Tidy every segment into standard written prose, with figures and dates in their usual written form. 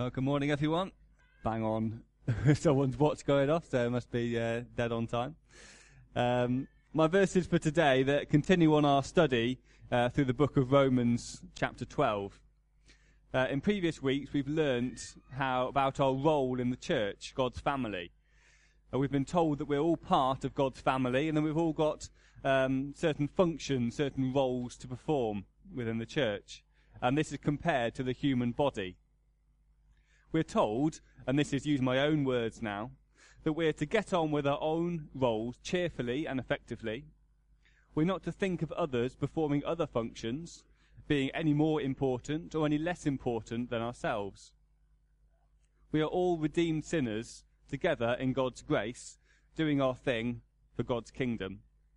Good morning, everyone. Bang on. Someone's watch going off, so it must be dead on time. My verses for today that continue on our study through the book of Romans, chapter 12. In previous weeks, we've learnt about our role in the church, God's family. We've been told that we're all part of God's family, and then we've all got certain functions, certain roles to perform within the church. And this is compared to the human body. We're told, and this is using my own words now, that we're to get on with our own roles cheerfully and effectively. We're not to think of others performing other functions, being any more important or any less important than ourselves. We are all redeemed sinners together in God's grace, doing our thing for God's kingdom.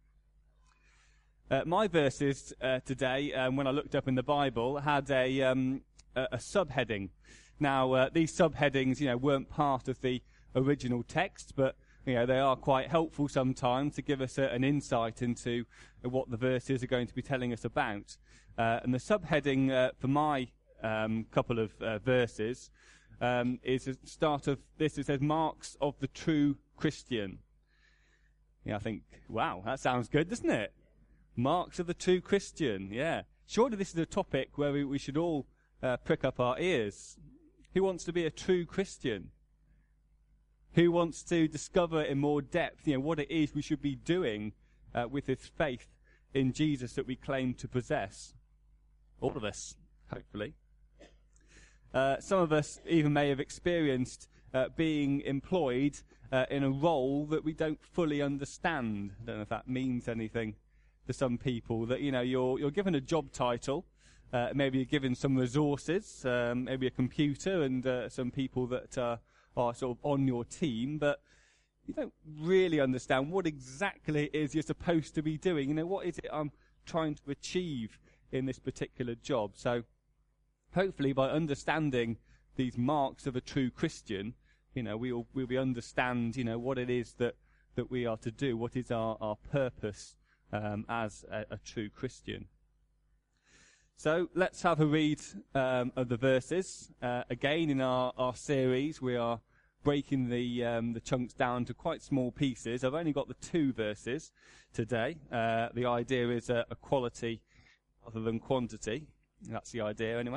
My verses today, when I looked up in the Bible, had a subheading. Now, these subheadings, weren't part of the original text, but, they are quite helpful sometimes to give us an insight into what the verses are going to be telling us about. And the subheading for my couple of verses is the start of this. It says, Marks of the True Christian. I think, wow, that sounds good, doesn't it? Marks of the True Christian, yeah. Surely this is a topic where we should all prick up our ears. Who wants to be a true Christian? Who wants to discover in more depth, what it is we should be doing with this faith in Jesus that we claim to possess? All of us, hopefully. Some of us even may have experienced being employed in a role that we don't fully understand. I don't know if that means anything to some people. That you're given a job title. Maybe you're given some resources, maybe a computer and some people that are sort of on your team, but you don't really understand what exactly it is you're supposed to be doing. What is it I'm trying to achieve in this particular job? So hopefully by understanding these marks of a true Christian, we'll understand, what it is that we are to do, what is our purpose as a true Christian. So let's have a read of the verses. Again, in our series, we are breaking the chunks down to quite small pieces. I've only got the 2 verses today. The idea is a quality rather than quantity. That's the idea anyway.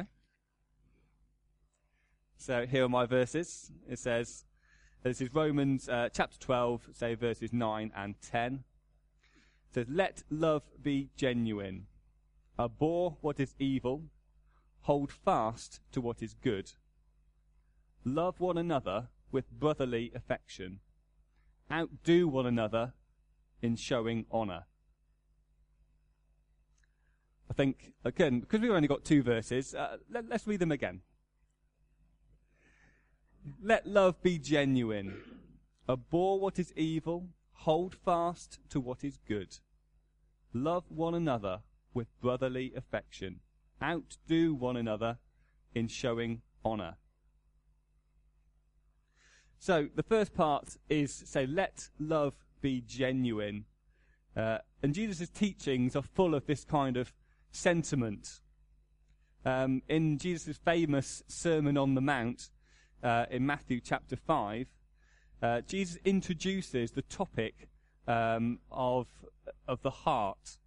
So here are my verses. It says, this is Romans chapter 12, say verses 9 and 10. It says, let love be genuine. Abhor what is evil, hold fast to what is good. Love one another with brotherly affection. Outdo one another in showing honour. I think, again, because we've only got 2 verses, let's read them again. Let love be genuine. Abhor what is evil, hold fast to what is good. Love one another with brotherly affection. Outdo one another in showing honour. So the first part is, say, let love be genuine. And Jesus' teachings are full of this kind of sentiment. In Jesus' famous Sermon on the Mount, in Matthew chapter 5, Jesus introduces the topic of the heart.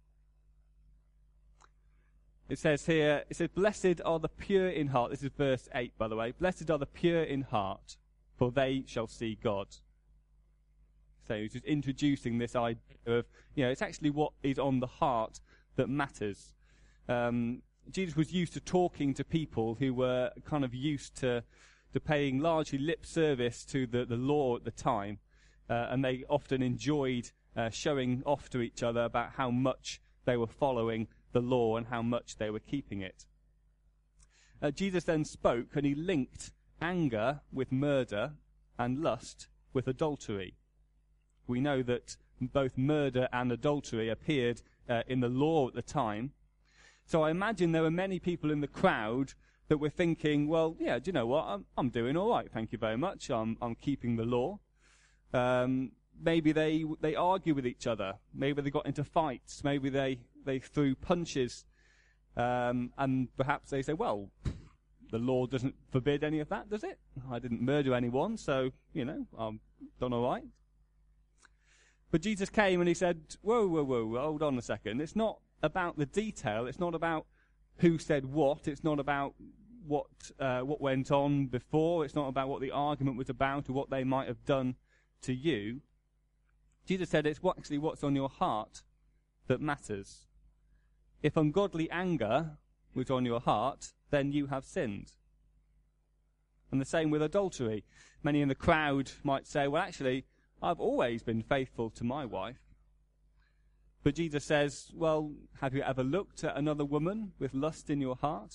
It says here, blessed are the pure in heart. This is verse 8, by the way. Blessed are the pure in heart, for they shall see God. So he's just introducing this idea of, it's actually what is on the heart that matters. Jesus was used to talking to people who were kind of used to paying largely lip service to the law at the time. And they often enjoyed showing off to each other about how much they were following the law and how much they were keeping it. Jesus then spoke and he linked anger with murder and lust with adultery. We know that both murder and adultery appeared in the law at the time. So I imagine there were many people in the crowd that were thinking, well, yeah, do you know what? I'm doing all right, thank you very much. I'm keeping the law. Maybe they argue with each other. Maybe they got into fights. Maybe they threw punches. And perhaps they say, well, The law doesn't forbid any of that, does it? I didn't murder anyone, so, I'm done all right. But Jesus came and he said, whoa, hold on a second. It's not about the detail. It's not about who said what. It's not about what went on before. It's not about what the argument was about or what they might have done to you. Jesus said it's what's on your heart that matters. If ungodly anger was on your heart, then you have sinned. And the same with adultery. Many in the crowd might say, well, actually, I've always been faithful to my wife. But Jesus says, well, have you ever looked at another woman with lust in your heart?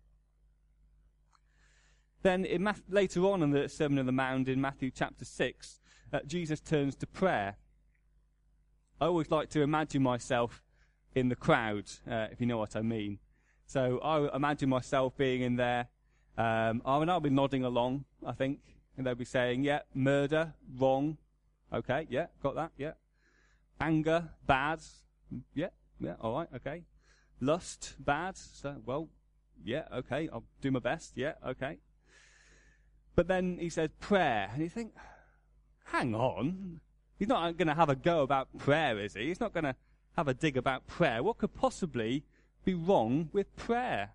Then later on in the Sermon on the Mount in Matthew chapter 6, Jesus turns to prayer. I always like to imagine myself in the crowd, if you know what I mean. So I imagine myself being in there, and I'll be nodding along, I think, and they'll be saying, yeah, murder, wrong, okay, yeah, got that, yeah. Anger, bad, yeah, all right, okay. Lust, bad, so, well, yeah, okay, I'll do my best, yeah, okay. But then he says prayer, and you think, hang on, he's not going to have a go about prayer, is he? He's not going to have a dig about prayer. What could possibly be wrong with prayer?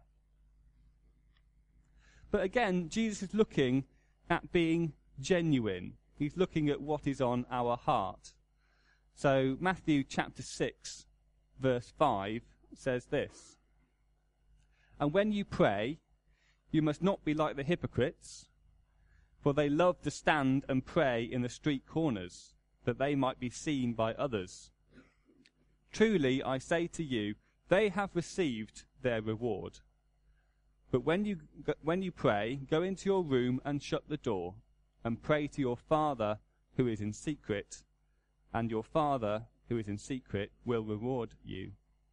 But again, Jesus is looking at being genuine. He's looking at what is on our heart. So Matthew chapter 6, verse 5 says this: "And when you pray, you must not be like the hypocrites, for they love to stand and pray in the street corners, that they might be seen by others. Truly, I say to you, they have received their reward. But when you pray, go into your room and shut the door, and pray to your Father who is in secret, and your Father who is in secret will reward you."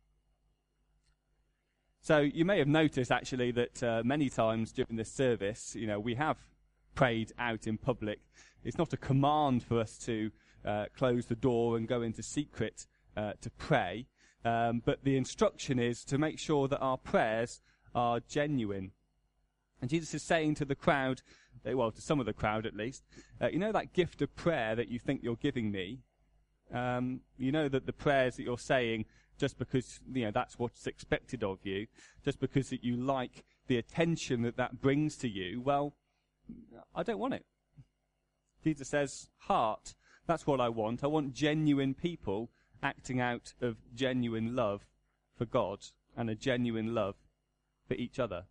So you may have noticed actually that many times during this service, we have prayed out in public. It's not a command for us to close the door and go into secret to pray, but the instruction is to make sure that our prayers are genuine. And Jesus is saying to the crowd, well, to some of the crowd at least, that gift of prayer that you think you're giving me, that the prayers that you're saying just because, that's what's expected of you, just because that you like the attention that brings to you, well, I don't want it. Jesus says, heart, that's what I want. I want genuine people acting out of genuine love for God and a genuine love for each other.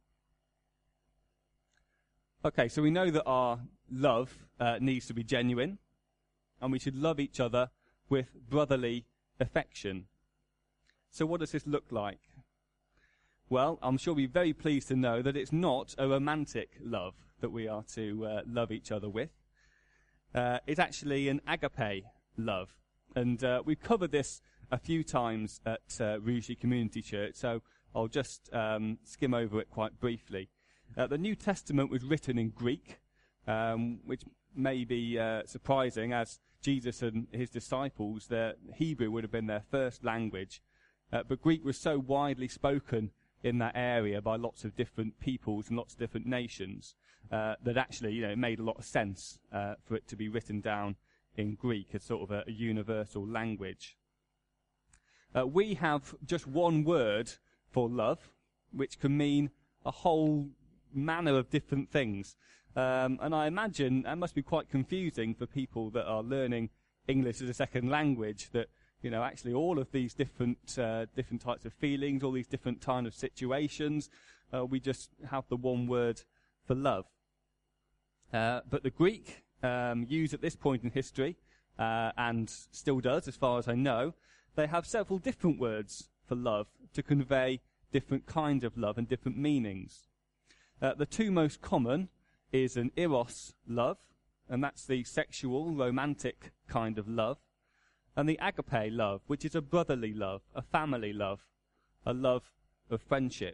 Okay, so we know that our love needs to be genuine, and we should love each other with brotherly affection. So what does this look like? Well, I'm sure we're very pleased to know that it's not a romantic love that we are to love each other with. It's actually an agape love. And we've covered this a few times at Rugeley Community Church, so I'll just skim over it quite briefly. The New Testament was written in Greek, which may be surprising, as Jesus and his disciples, their Hebrew would have been their first language. But Greek was so widely spoken in that area by lots of different peoples and lots of different nations that actually, it made a lot of sense for it to be written down in Greek as sort of a universal language. We have just one word for love, which can mean a whole manner of different things. And I imagine that must be quite confusing for people that are learning English as a second language, that, actually all of these different types of feelings, all these different kind of situations, we just have the one word for love. But the Greek used at this point in history, and still does as far as I know, they have several different words for love to convey different kinds of love and different meanings. The two most common is an eros love, and that's the sexual, romantic kind of love, and the agape love, which is a brotherly love, a family love, a love of friendship.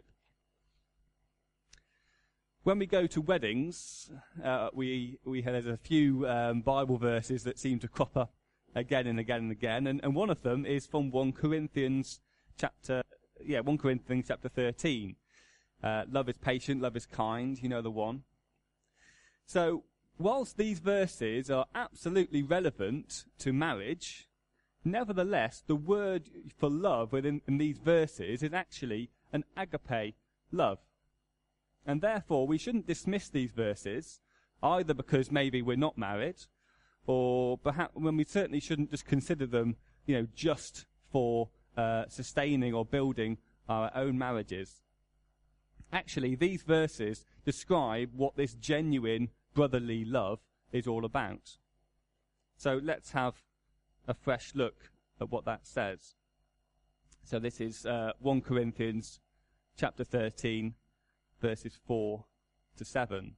When we go to weddings, there's a few Bible verses that seem to crop up again and again and again, and one of them is from 1 Corinthians chapter 13. Love is patient, love is kind, you know the one. So, whilst these verses are absolutely relevant to marriage, nevertheless, the word for love in these verses is actually an agape love. And therefore, we shouldn't dismiss these verses, either because maybe we're not married, or perhaps when we certainly shouldn't just consider them, just for sustaining or building our own marriages. Actually, these verses describe what this genuine brotherly love is all about. So let's have a fresh look at what that says. So this is 1 Corinthians chapter 13, verses 4 to 7.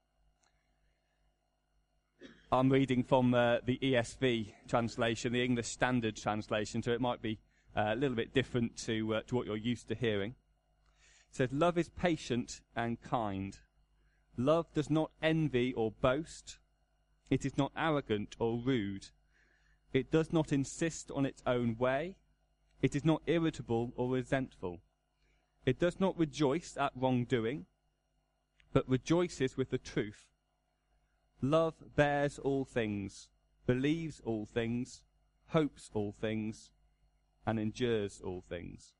I'm reading from the ESV translation, the English Standard Translation, so it might be a little bit different to what you're used to hearing. It says, "Love is patient and kind. Love does not envy or boast. It is not arrogant or rude. It does not insist on its own way. It is not irritable or resentful. It does not rejoice at wrongdoing, but rejoices with the truth. Love bears all things, believes all things, hopes all things, and endures all things."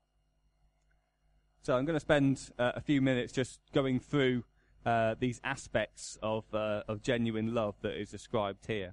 So I'm going to spend a few minutes just going through these aspects of genuine love that is described here.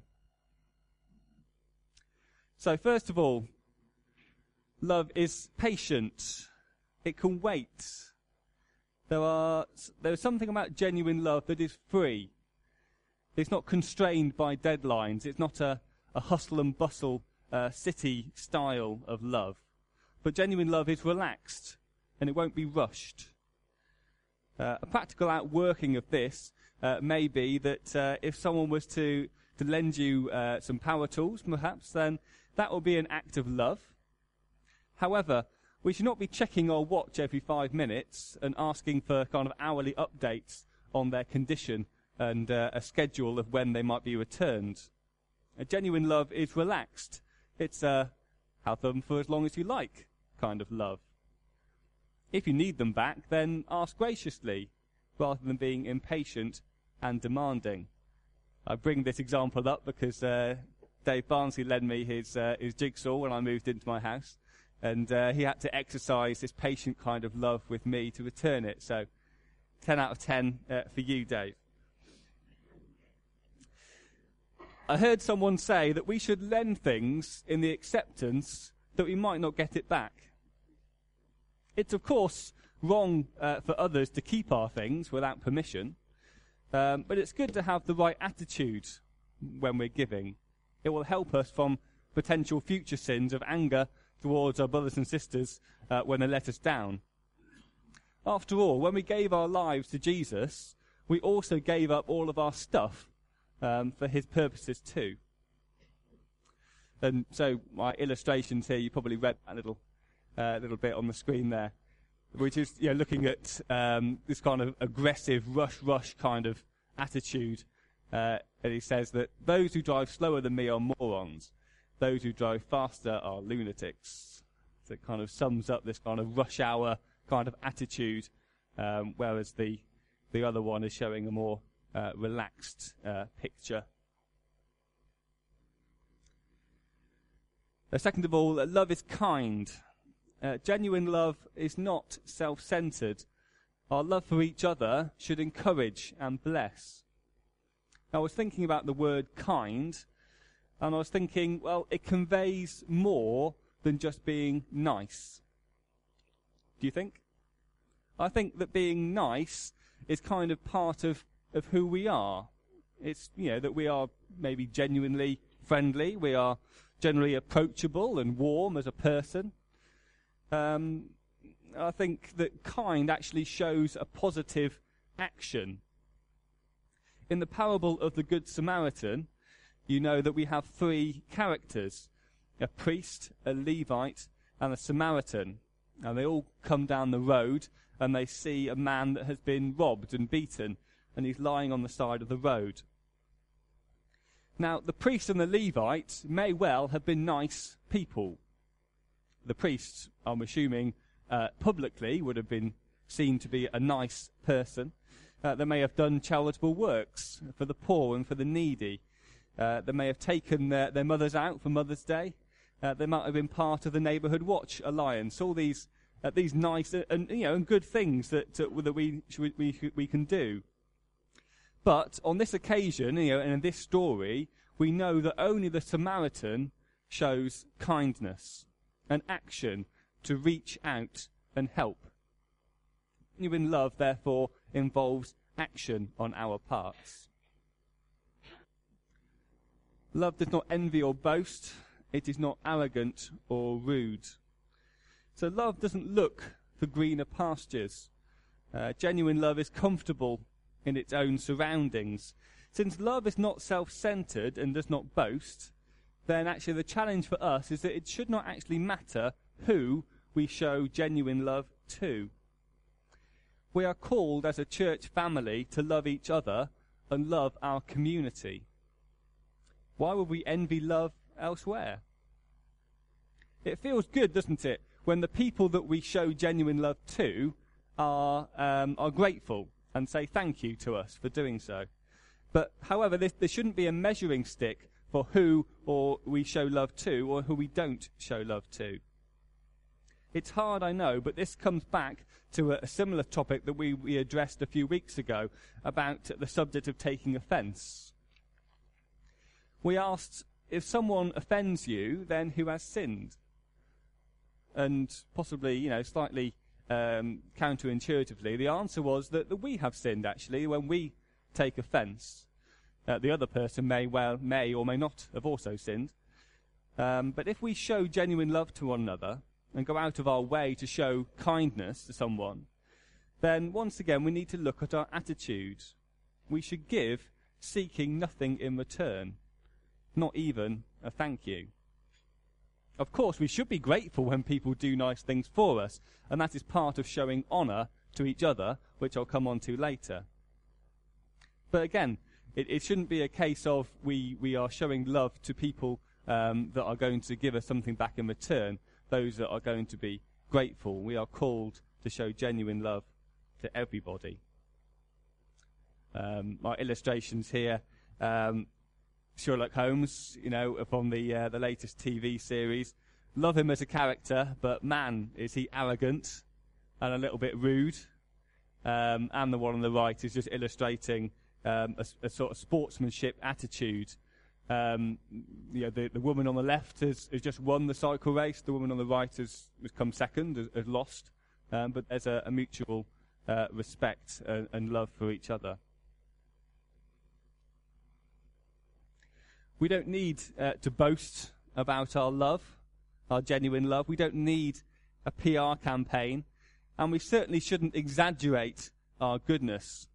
So first of all, love is patient. It can wait. There's something about genuine love that is free. It's not constrained by deadlines. It's not a hustle and bustle city style of love. But genuine love is relaxed, and it won't be rushed. A practical outworking of this may be that if someone was to lend you some power tools, perhaps, then that will be an act of love. However, we should not be checking our watch every 5 minutes and asking for kind of hourly updates on their condition and a schedule of when they might be returned. A genuine love is relaxed. It's have them for as long as you like kind of love. If you need them back, then ask graciously, rather than being impatient and demanding. I bring this example up because Dave Barnsley lent me his jigsaw when I moved into my house, and he had to exercise this patient kind of love with me to return it. So 10 out of 10 for you, Dave. I heard someone say that we should lend things in the acceptance that we might not get it back. It's, of course, wrong for others to keep our things without permission, but it's good to have the right attitude when we're giving. It will help us from potential future sins of anger towards our brothers and sisters when they let us down. After all, when we gave our lives to Jesus, we also gave up all of our stuff for his purposes too. And so my illustrations here, you probably read that little bit on the screen there, which is looking at this kind of aggressive rush kind of attitude. And he says that those who drive slower than me are morons. Those who drive faster are lunatics. So it kind of sums up this kind of rush hour kind of attitude, whereas the other one is showing a more relaxed picture. Second of all, love is kind. Genuine love is not self-centered. Our love for each other should encourage and bless. I was thinking about the word kind, and I was thinking, well, it conveys more than just being nice. Do you think? I think that being nice is kind of part of who we are. It's, that we are maybe genuinely friendly. We are generally approachable and warm as a person. I think that kind actually shows a positive action. In the parable of the Good Samaritan, you know that we have 3 characters: a priest, a Levite, and a Samaritan. And they all come down the road and they see a man that has been robbed and beaten, and he's lying on the side of the road. Now, the priest and the Levite may well have been nice people. The priest, I'm assuming, publicly would have been seen to be a nice person. They may have done charitable works for the poor and for the needy. They may have taken their mothers out for Mother's Day. They might have been part of the Neighbourhood Watch Alliance. All these nice and good things that we can do. But on this occasion, and in this story, we know that only the Samaritan shows kindness and action to reach out and help. Genuine love, therefore, involves action on our parts. Love does not envy or boast. It is not arrogant or rude. So love doesn't look for greener pastures. Genuine love is comfortable in its own surroundings. Since love is not self-centered and does not boast, then actually the challenge for us is that it should not actually matter who we show genuine love to. We are called as a church family to love each other and love our community. Why would we envy love elsewhere? It feels good, doesn't it, when the people that we show genuine love to are grateful and say thank you to us for doing so. But, however, there shouldn't be a measuring stick for who or we show love to or who we don't show love to. It's hard, I know, but this comes back to a similar topic that we addressed a few weeks ago about the subject of taking offence. We asked, if someone offends you, then who has sinned? And possibly, slightly counterintuitively, the answer was that we have sinned, actually, when we take offence. The other person may or may not have also sinned. But if we show genuine love to one another and go out of our way to show kindness to someone, then once again we need to look at our attitude. We should give seeking nothing in return, not even a thank you. Of course, we should be grateful when people do nice things for us, and that is part of showing honour to each other, which I'll come on to later. But again, it shouldn't be a case of we are showing love to people that are going to give us something back in return, those that are going to be grateful. We are called to show genuine love to everybody. My illustrations here, Sherlock Holmes, from the latest TV series. Love him as a character, but man, is he arrogant and a little bit rude. And the one on the right is just illustrating a sort of sportsmanship attitude. The woman on the left has just won the cycle race. The woman on the right has come second, has lost. But there's a mutual respect and love for each other. We don't need to boast about our love, our genuine love. We don't need a PR campaign. And we certainly shouldn't exaggerate our goodness.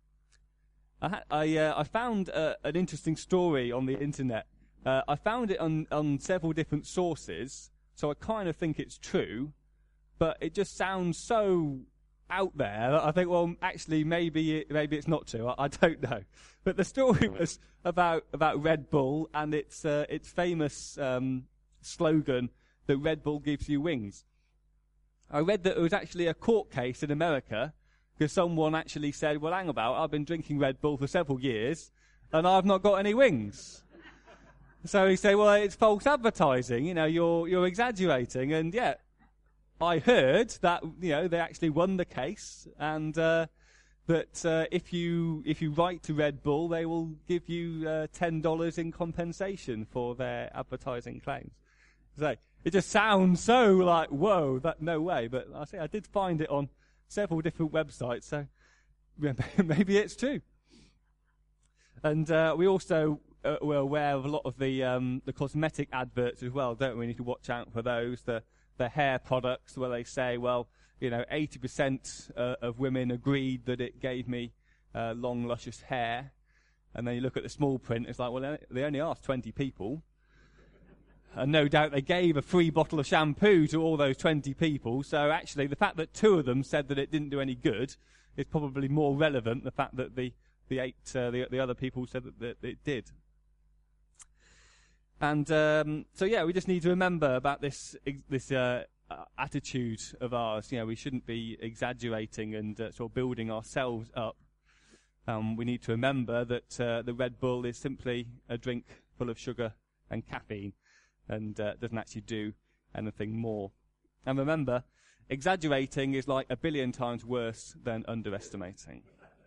I found an interesting story on the internet. I found it on several different sources, so I kind of think it's true, but it just sounds so out there that I think, well, actually, maybe it's not true. I don't know. But the story was about Red Bull and its famous slogan that Red Bull gives you wings. I read that it was actually a court case in America because someone actually said, well, hang about, I've been drinking Red Bull for several years and I've not got any wings. So he said, well, it's false advertising, you're exaggerating. And yet, I heard that, they actually won the case and that if you write to Red Bull, they will give you $10 in compensation for their advertising claims. So it just sounds so like, whoa, that no way. But I did find it on several different websites, so maybe it's true. And we also were aware of a lot of the cosmetic adverts as well, don't we? We need to watch out for those. The hair products where they say, well, 80% of women agreed that it gave me long, luscious hair. And then you look at the small print, it's like, well, they only asked 20 people. And no doubt they gave a free bottle of shampoo to all those 20 people. So actually, the fact that 2 of them said that it didn't do any good is probably more relevant than the fact that the other people said that it did. And we just need to remember about this attitude of ours. We shouldn't be exaggerating and sort of building ourselves up. We need to remember that the Red Bull is simply a drink full of sugar and caffeine and doesn't actually do anything more. And remember, exaggerating is like 1 billion times worse than underestimating.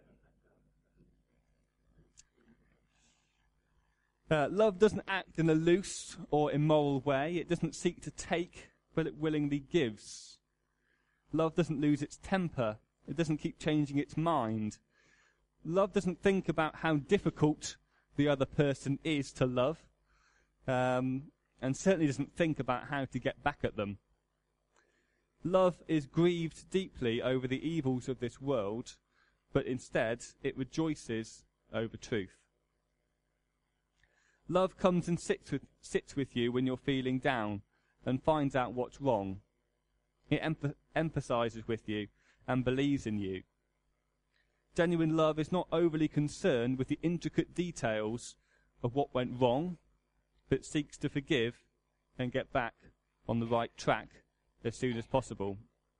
Love doesn't act in a loose or immoral way. It doesn't seek to take, but it willingly gives. Love doesn't lose its temper. It doesn't keep changing its mind. Love doesn't think about how difficult the other person is to love, and certainly doesn't think about how to get back at them. Love is grieved deeply over the evils of this world, but instead it rejoices over truth. Love comes and sits with you when you're feeling down and finds out what's wrong. It empathizes with you and believes in you. Genuine love is not overly concerned with the intricate details of what went wrong, but seeks to forgive and get back on the right track as soon as possible.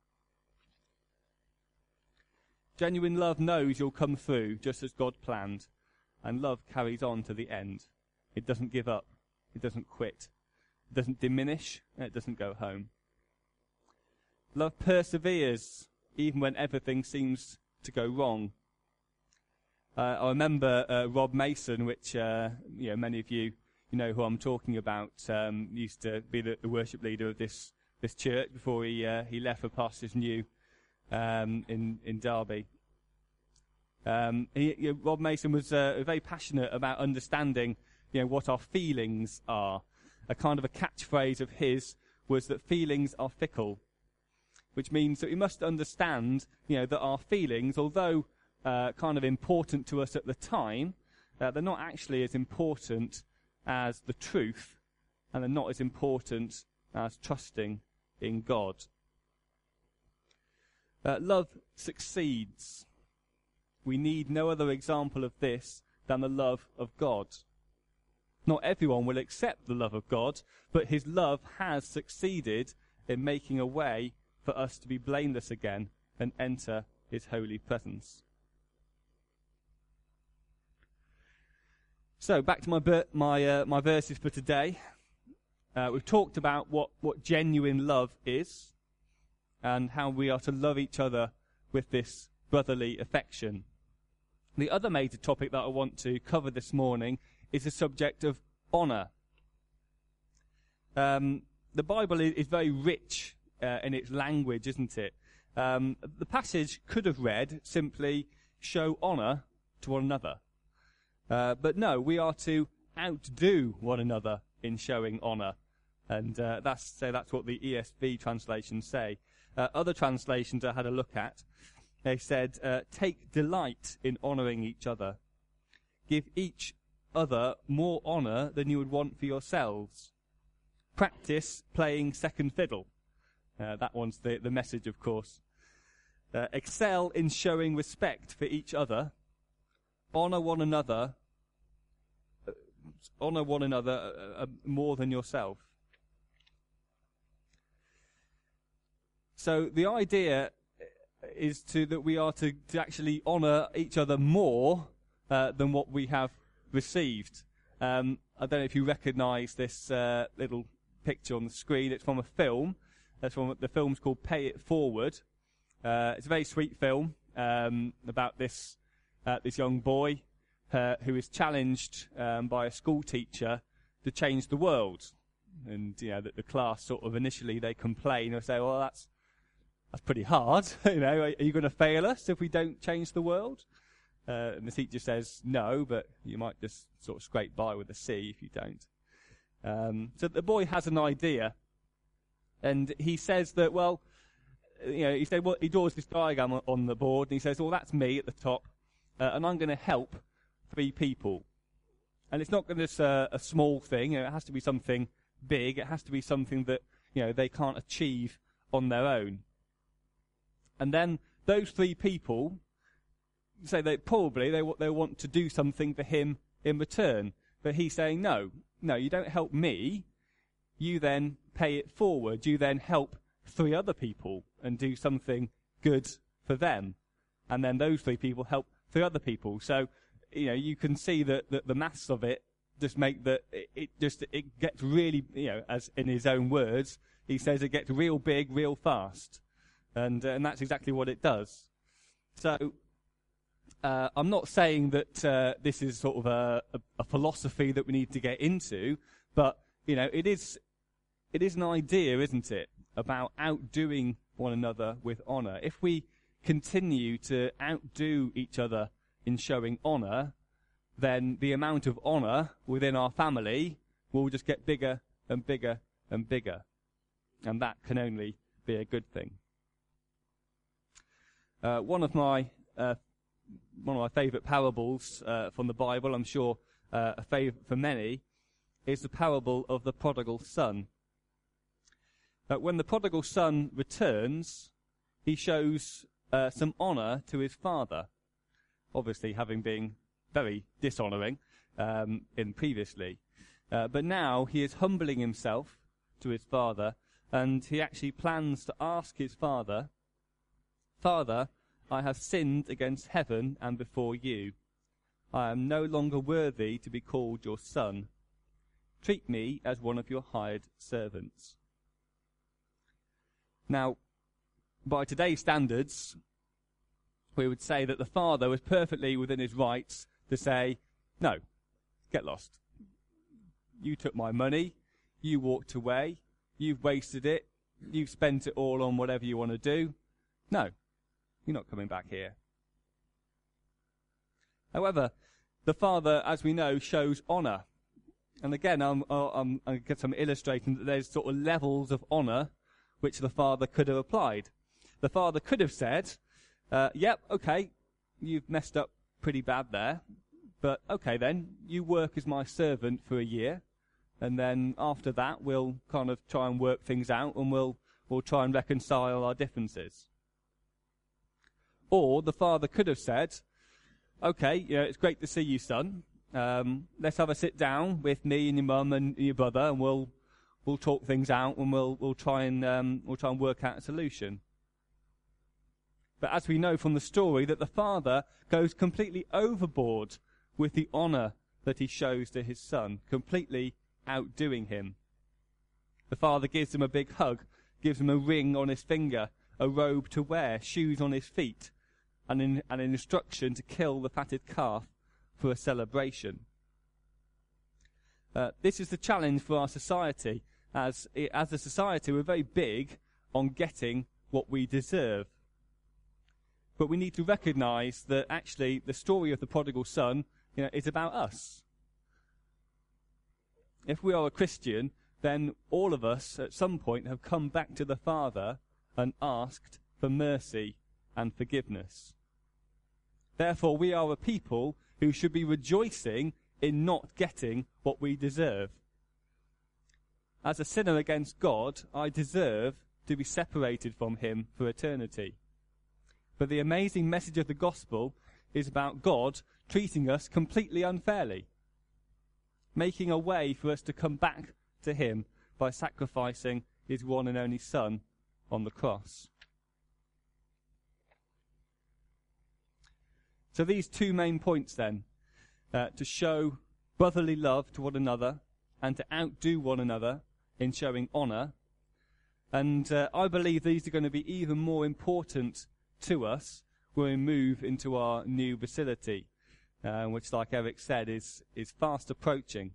Genuine love knows you'll come through just as God planned, and love carries on to the end. It doesn't give up. It doesn't quit. It doesn't diminish, and it doesn't go home. Love perseveres even when everything seems to go wrong. I remember Rob Mason, which many of you know who I'm talking about. Used to be the worship leader of this church before he left for Pastors New in Derby. Rob Mason was very passionate about understanding what our feelings are. A kind of a catchphrase of his was that feelings are fickle, which means that we must understand that our feelings, although kind of important to us at the time, they're not actually as important as the truth, and they're not as important as trusting in God. Love succeeds. We need no other example of this than the love of God. Not everyone will accept the love of God, but his love has succeeded in making a way for us to be blameless again and enter his holy presence. So back to my verses for today. We've talked about what genuine love is and how we are to love each other with this brotherly affection. The other major topic that I want to cover this morning is the subject of honour. The Bible is very rich in its language, isn't it? The passage could have read simply, show honour to one another. But no, we are to outdo one another in showing honour. And that's what the ESV translations say. Other translations I had a look at, they said, take delight in honouring each other. Give each other more honour than you would want for yourselves. Practice playing second fiddle. That one's the message, of course. Excel in showing respect for each other. Honour one another more than yourself. So the idea is that we are to actually honour each other more than what we have received. I don't know if you recognise this little picture on the screen. It's from a film. The film's called Pay It Forward. It's a very sweet film about this young boy who is challenged by a school teacher to change the world. And the class sort of initially they complain or say, "Well, that's pretty hard. Are you going to fail us if we don't change the world?" And the teacher says, "No, but you might just sort of scrape by with a C if you don't." So the boy has an idea, and he says that, he draws this diagram on the board, and he says, "Well, that's me at the top, and I'm going to help 3 people." And it's not going to be a small thing. It has to be something big. It has to be something that they can't achieve on their own. And then those 3 people say that probably they want to do something for him in return. But he's saying, no, you don't help me. You then pay it forward. You then help 3 other people and do something good for them. And then those 3 people help 3 other people. So, you can see that the maths of it just make that it gets really, as in his own words, he says it gets real big, real fast. And that's exactly what it does. So, I'm not saying that this is sort of a philosophy that we need to get into, but, it is an idea, isn't it, about outdoing one another with honour. If we continue to outdo each other in showing honour, then the amount of honour within our family will just get bigger and bigger and bigger. And that can only be a good thing. One of my favourite parables from the Bible, I'm sure a favourite for many, is the parable of the prodigal son. When the prodigal son returns, he shows some honour to his father, obviously having been very dishonouring in previously. But now he is humbling himself to his father, and he actually plans to ask his father, "Father, I have sinned against heaven and before you. I am no longer worthy to be called your son. Treat me as one of your hired servants." Now, by today's standards, we would say that the father was perfectly within his rights to say, "No, get lost. You took my money, you walked away, you've wasted it, you've spent it all on whatever you want to do. No, you're not coming back here." However, the father, as we know, shows honour. And again, I'm illustrating that there's sort of levels of honour which the father could have applied. The father could have said, "Yep, okay, you've messed up pretty bad there, but okay then, you work as my servant for a year, and then after that we'll kind of try and work things out, and we'll try and reconcile our differences." Or the father could have said, "Okay, it's great to see you, son. Let's have a sit down with me and your mum and your brother, and we'll talk things out, and we'll try and work out a solution." But as we know from the story, that the father goes completely overboard with the honour that he shows to his son, completely outdoing him. The father gives him a big hug, gives him a ring on his finger, a robe to wear, shoes on his feet, and an instruction to kill the fatted calf for a celebration. This is the challenge for our society. As a society, we're very big on getting what we deserve. But we need to recognise that actually the story of the prodigal son, is about us. If we are a Christian, then all of us at some point have come back to the Father and asked for mercy and forgiveness. Therefore, we are a people who should be rejoicing in not getting what we deserve. As a sinner against God, I deserve to be separated from him for eternity. But the amazing message of the gospel is about God treating us completely unfairly, making a way for us to come back to him by sacrificing his one and only Son on the cross. So these 2 main points then, to show brotherly love to one another and to outdo one another in showing honour. And I believe these are going to be even more important to us when we move into our new facility, which, like Eric said, is fast approaching.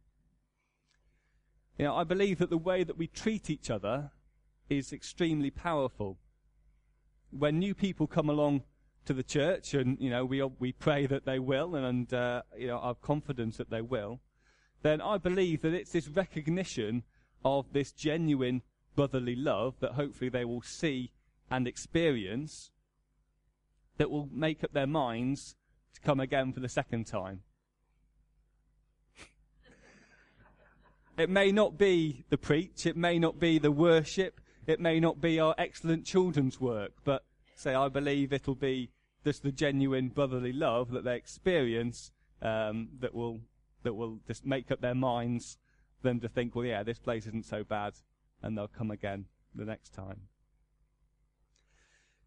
I believe that the way that we treat each other is extremely powerful. When new people come along to the church, and we pray that they will, and have confidence that they will, then I believe that it's this recognition of this genuine brotherly love that hopefully they will see and experience that will make up their minds to come again for the second time. It may not be the preach, it may not be the worship, it may not be our excellent children's work, but I believe it'll be just the genuine brotherly love that they experience that will just make up their minds, them to think, well, yeah, this place isn't so bad, and they'll come again the next time.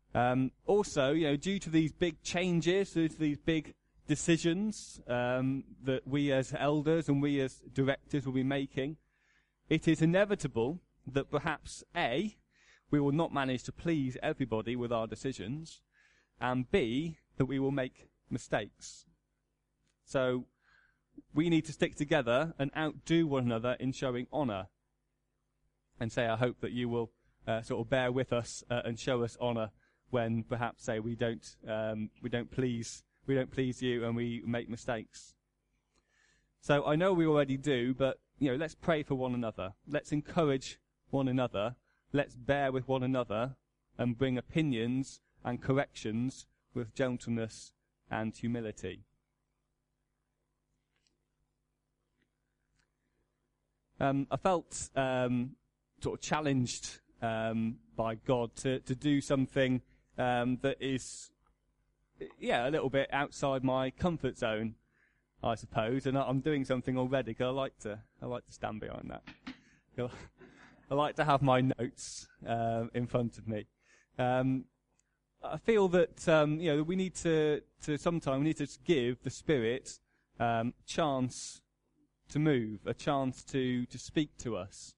Also, due to these big changes, due to these big decisions that we as elders and we as directors will be making, it is inevitable that perhaps A, we will not manage to please everybody with our decisions, and B, that we will make mistakes. So we need to stick together and outdo one another in showing honour. And say, I hope that you will sort of bear with us and show us honour when perhaps, say, we don't please you and we make mistakes. So I know we already do, but let's pray for one another. Let's encourage one another. Let's bear with one another and bring opinions and corrections with gentleness and humility. I felt sort of challenged by God to do something that is, a little bit outside my comfort zone, I suppose. And I'm doing something already because I like to stand behind that. I like to have my notes in front of me. I feel that we need to give the Spirit chance to move, a chance to speak to us.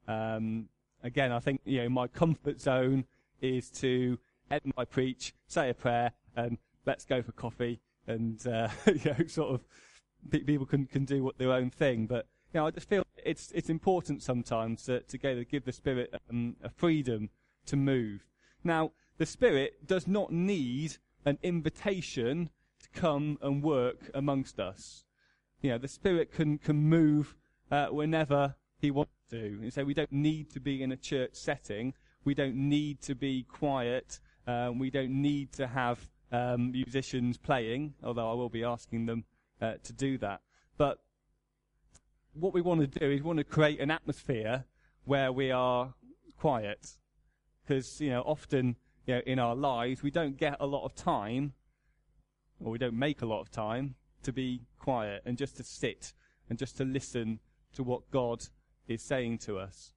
Again, I think my comfort zone is to end my preach, say a prayer, and let's go for coffee, and sort of people can do their own thing. But I just feel it's important sometimes to give the Spirit a freedom to move. Now, the Spirit does not need an invitation to come and work amongst us. The Spirit can move whenever He wants to. And so we don't need to be in a church setting. We don't need to be quiet. We don't need to have musicians playing, although I will be asking them to do that. But what we want to do is we want to create an atmosphere where we are quiet. Because, often, in our lives, we don't get a lot of time, or we don't make a lot of time to be quiet and just to sit and just to listen to what God is saying to us.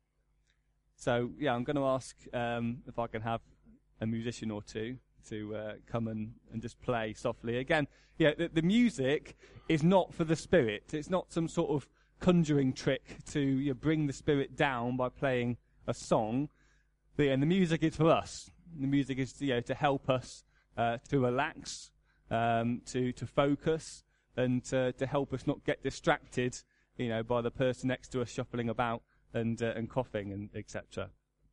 So, I'm going to ask if I can have a musician or two to come and just play softly. Again, the music is not for the Spirit. It's not some sort of conjuring trick to bring the Spirit down by playing a song. But, the music is for us. The music is to help us to relax, to focus, and to help us not get distracted, by the person next to us shuffling about and coughing and etc.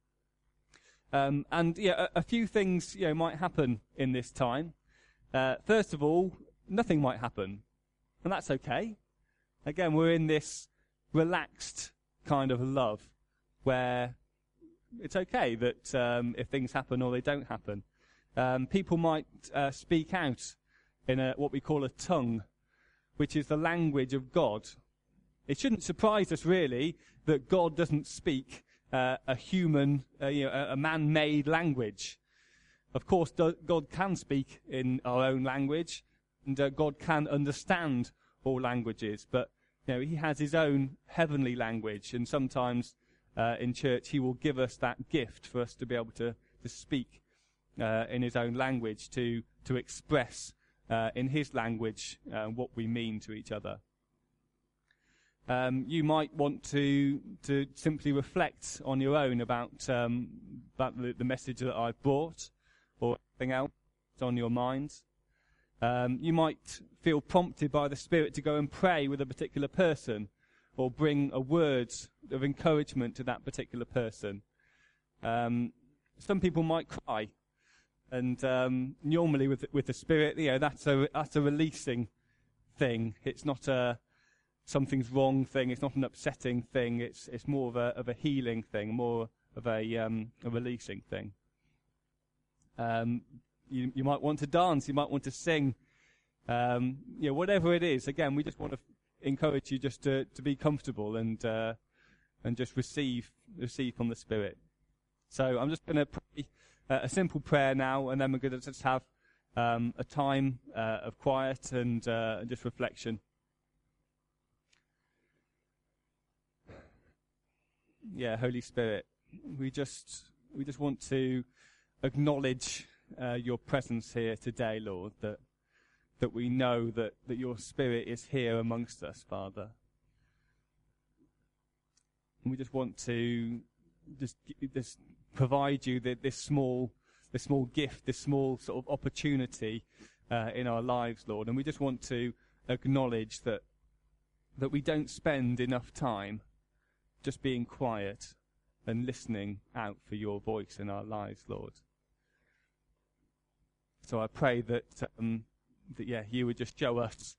A few things might happen in this time. First of all, nothing might happen, and that's okay. Again, we're in this relaxed kind of love where it's okay that if things happen or they don't happen. People might speak out in what we call a tongue, which is the language of God. It shouldn't surprise us, really, that God doesn't speak a human, a man-made language. Of course, God can speak in our own language, and God can understand all languages, but He has His own heavenly language, and sometimes in church He will give us that gift for us to be able to speak in His own language, to express in His language what we mean to each other. You might want to simply reflect on your own about the message that I've brought, or anything else on your mind. You might feel prompted by the Spirit to go and pray with a particular person, or bring a word of encouragement to that particular person. Some people might cry, and normally with the Spirit, that's a releasing thing. It's not a something's wrong thing. It's not an upsetting thing. It's more of a healing thing, more of a releasing thing. You might want to dance. You might want to sing. Whatever it is. Again, we just want to encourage you just to be comfortable and just receive from the Spirit. So I'm just going to pray a simple prayer now, and then we're going to just have a time of quiet and just reflection. Yeah, Holy Spirit, we just want to acknowledge your presence here today, Lord, that we know that your Spirit is here amongst us, Father. And we just want to just provide you this small gift, this small sort of opportunity in our lives, Lord. And we just want to acknowledge that we don't spend enough time just being quiet and listening out for your voice in our lives, Lord. So I pray that you would just show us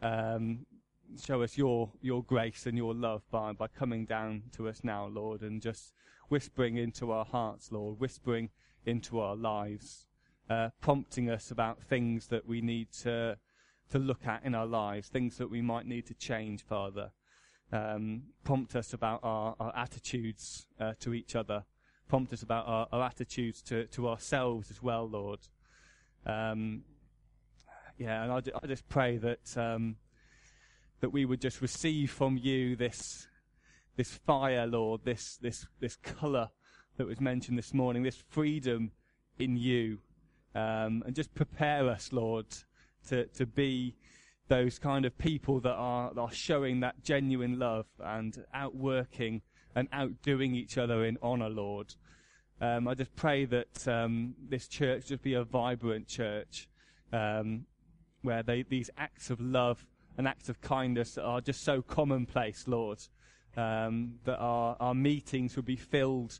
your grace and your love by coming down to us now, Lord, and just whispering into our hearts, Lord, whispering into our lives, prompting us about things that we need to look at in our lives, things that we might need to change, Father. Prompt us about our attitudes to each other. Prompt us about our attitudes to ourselves as well, Lord. And I just pray that we would just receive from you this fire, Lord, this colour that was mentioned this morning, this freedom in you, and just prepare us, Lord, to be those kind of people that are showing that genuine love and outworking and outdoing each other in honour, Lord. I just pray that this church just be a vibrant church, where these acts of love and acts of kindness are just so commonplace, Lord, that our meetings will be filled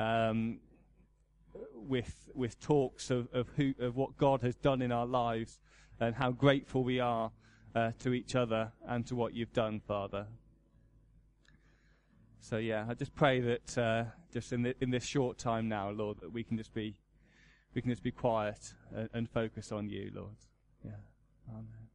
with talks of what God has done in our lives and how grateful we are to each other and to what you've done, Father. So I just pray that just in this short time now, Lord, that we can just be quiet and focus on you, Lord. Yeah. Amen.